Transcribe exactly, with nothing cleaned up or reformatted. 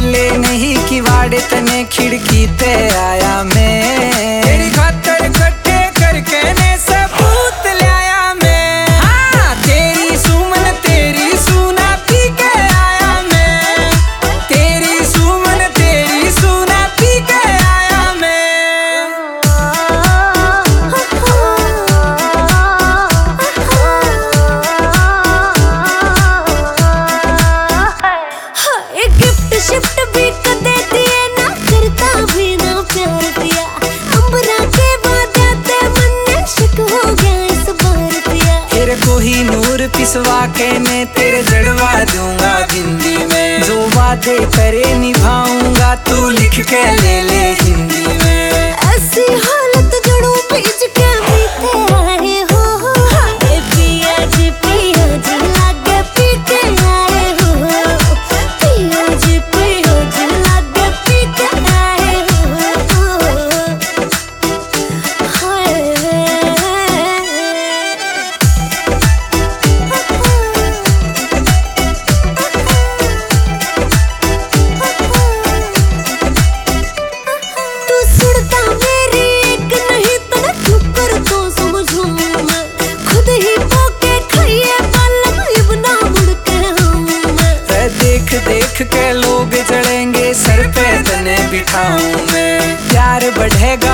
खोले नहीं किवाड़े तने खिड़की ते आया मैं, तेरी खातर इकट्ठे करके ने सबूत ले आया मैं। हाँ तेरी सुमन तेरी सूना पी के आया मैं, तेरी सुमन तेरी सूना पी के आया मैं। हाय गिफ्ट शिफ्ट भी कदे दिए ना, करता भी ना प्यार पिया, अंबरा के वादे ते मन शक हो गया इस बार पिया। तेरे को ही नूर पिसवा के मैं तेरे जड़वा दूंगा जिंदगी में, जो वादे करे निभाऊंगा तू लिख के ले ले हिंदी में। ऐसी हालत जड़ों बीच के बीते आए हो, हाय पिया जी पिया जी लागे पी के आए हो, पिया जी पिया जी लागे पी के आए हो। हाय तू सुनता मेरी एक नहीं तना चुप कर तो समझूं मैं, खुद ही पोके खाइए बालम इबना मुड़ के हूँ मैं। ऐ देख देख के लोग जड़ेंगे सर पे तने बिठाऊं मैं, प्यार बढ़ेगा